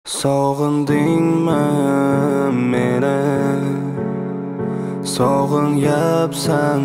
Sog'indingmi meni? Sog'inyapsan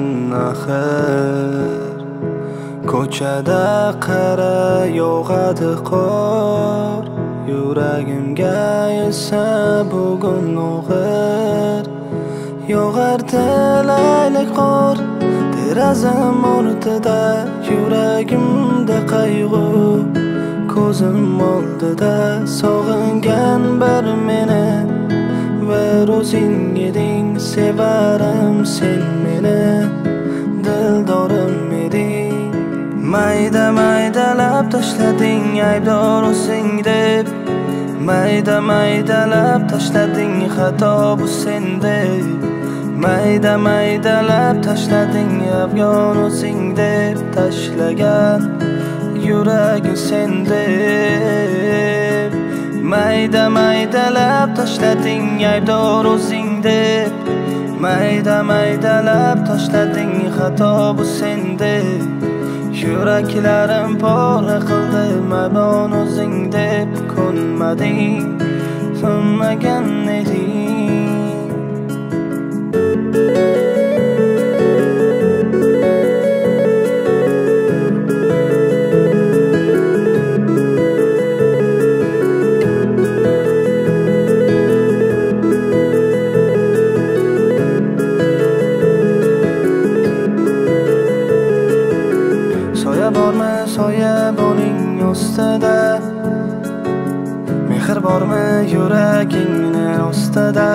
axir. Ko'chada qara yog'adi qor, yuragimga esa bugun og'ir. Yog'ardi laylik qor derazam ortida, yuragimda qayg'u ko'zim oldida. Sog'ingan bir meni bir o'zing eding, sevarim sen meni, dildorim eding. Mayda maydalab tashlading aybdor o'zing deb, mayda maydalab tashlading xato bu sendek. Mayda maydalab tashlading afg'on o'zing deb, tashlagan yuraging sen deb. Mayda maydalab tashlading aybdor o'zing deb, mayda maydalab tashlading xato bu sendek. Yuraklarim pora qildi maybon o'zing deb, ko'nmading, so'nmagan eding. Soya bormi soyaboning ostida, mehr bormi yuragingni ostida?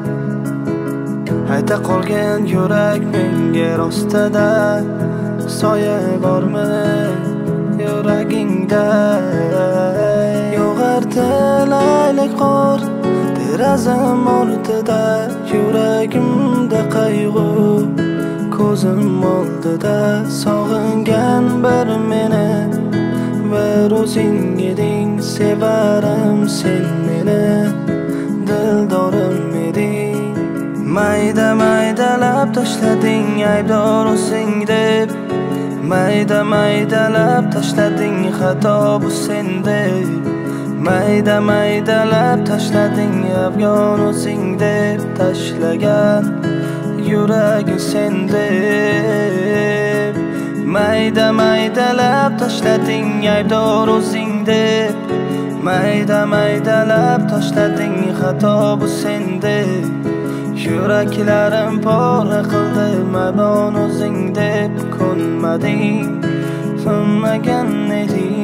Ayta qolgan yurak menga rostida. Soya bormi yuragingda? Yog'ardi laylik qor derazam ortida, yuragimda qayg'u ko'zim oldida. Sog'ingan bir meni bir o'zing eding, sevarim sen meni, dildorim eding. Mayda maydalab tashlading aybdor o'zing deb, mayda maydalab tashlading xato bu sendek. Mayda maydalab tashlading afg'on o'zing deb, tashlagan yuraging sen deb. Mayda maydalab tashlading aybdor o'zing deb, mayda maydalab tashlading xato bu sendek. Yuraklarim pora qildi maybon o'zing deb, ko'nmading, so'nmagan eding.